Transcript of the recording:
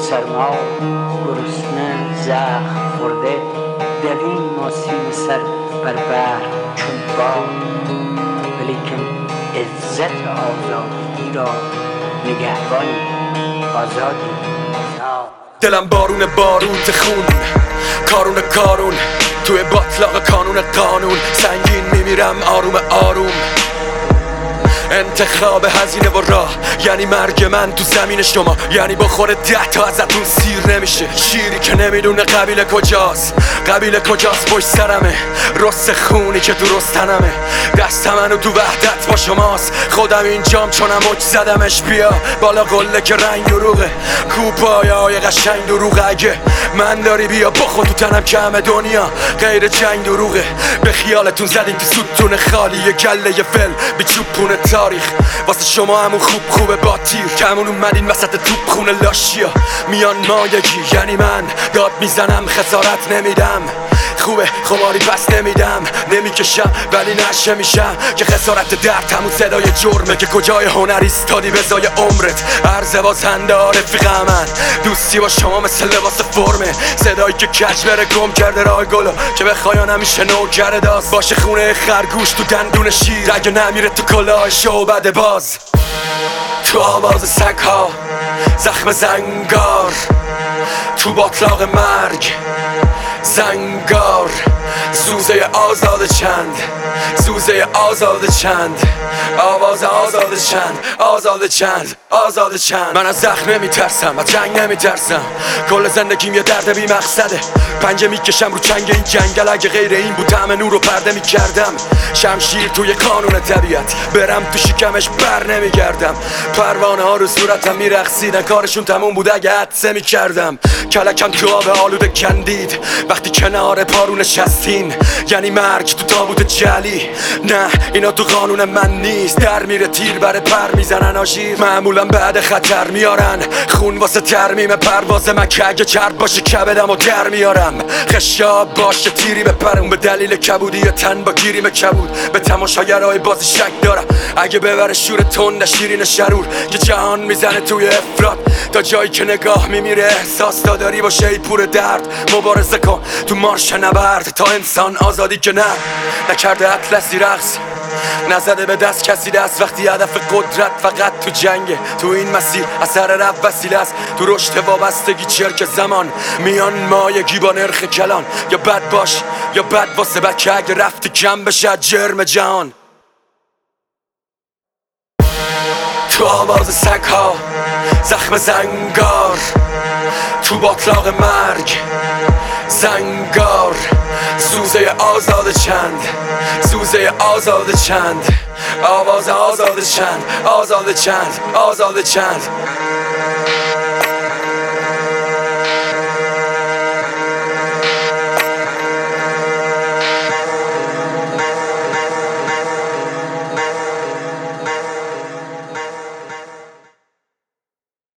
سرما گرسنه زخم خورده دویم و سیم سر بر بر چون باد، ولیکن عزت آزادی را نگهبان آزادی. دلم بارون بارود خون، کارون توی باطلاق قانون سنگین میمیرم آروم آروم. انتخاب هزینه و راه یعنی مرگ من تو زمین شما، یعنی بخوره 10 تا ازتون سیر نمیشه. شیری که نمیدونه قبیله کجاست پشت سرمه، رست خونی که درست تنمه. دست منو تو وحدت با شماست، خودم اینجام چونم مچ زدمش. بیا بالا قله که رنگ دروغه، کوپایای قشنگ دروغه. اگه من داری بیا بخون تو تنم که همه دنیا غیر جنگ دروغه. به خیالتون زدین تو ستون خالی یه گله یه فل بی چوبونه تاریخ، واسه شما همون خوبه با تیر. کمون اومدین وسط توپ خونه لاشیا، میان مایگی یعنی من داد میزنم خسارت نمیدم. خوبه خماری پس نمیدم، نمیکشم ولی نشه میشم که خسارت درد همون صدای جرمه. که کجای هنر ایستادی به زای عمرت، عرض بازنده رفیق من. دوستی با شما مثل لباس فرمه، صدایی که کج بره گم کرده راه گلو، که بخواین همیشه نوکر داست باشه خونه خرگوش تو دندون شیر. اگه نمیره تو کلاه شعبده باز، تو آواز سگ ها زخم زنگار، تو باطلاق مرگ زنگار. زوزه آزاد چند آواز آزاد چند. من از زخم نمیترسم، از جنگ نمیترسم، کل زندگیم یه درد بی مقصده. پنجه میکشم رو چنگ این جنگل، اگه غیر این بود طعم نور رو پرده میکردم. شمشیر توی قانون طبیعت، برم تو شکمش بر نمیگردم. پروانه ها رو صورتم میرقصیدن، کارشون تموم بود اگه حدسه میکردم. کلکم تو آب آلوده کندید وقتی کنار پارو نشستین، یعنی مرگ تو تابوت جلی. نه اینا تو قانون من نیست، در میره تیر بره پر میزنن آژیر. معمولا بعد خطر میارن خون واسه ترمیم پرواز من، که اگه چرب باشه کبدم و در میارم. خشاب باشه تیری بپرم، به دلیل کبودی یا تن با گیریم کبود. به تماشاگرای بازی شک دارم، اگه ببره شور تند شیرین شرور که جهان میزنه توی افراد. تا جایی که نگاه میمیره احساس داری باشه ای پور درد. مبارزه کن تو مارش نبرد تا انسان آزادی که نکرده اطلسی رقص، نزده به دست کسی دست. وقتی هدف قدرت فقط تو جنگه، تو این مسیر اثر رفت وسیله است. تو رشد وابستگی چرک زمان، میان مایگی با نرخ کلان. یا بد باش یا بد واسه بد، که اگه رفتی کم بشه جرم جهان. تو آواز سگ ها زخم زنگار، تو باطلاق مرگ زنگار. زوزه آزاد چند آواز آزاد چند